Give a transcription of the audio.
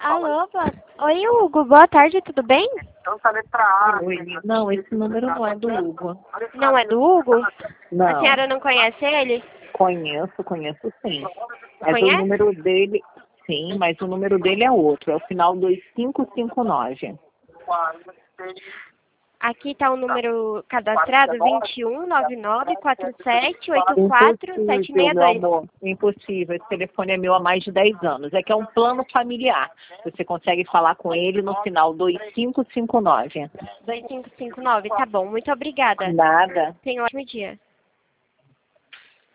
Alô, oi Hugo, boa tarde, tudo bem? Oi, não, esse número não é do Hugo. Não é do Hugo? A Não, senhora não conhece ele? conheço sim. Mas o Conhece? número dele, sim, mas o número dele é outro, é o final 2559. Aqui está o número cadastrado 21994784 Impossível, meu 762. amor, impossível. Esse telefone é meu há mais de 10 anos. É que é um plano familiar. Você consegue falar com ele no final 2559. 2559, tá bom, muito obrigada. Nada. Tenha um ótimo dia.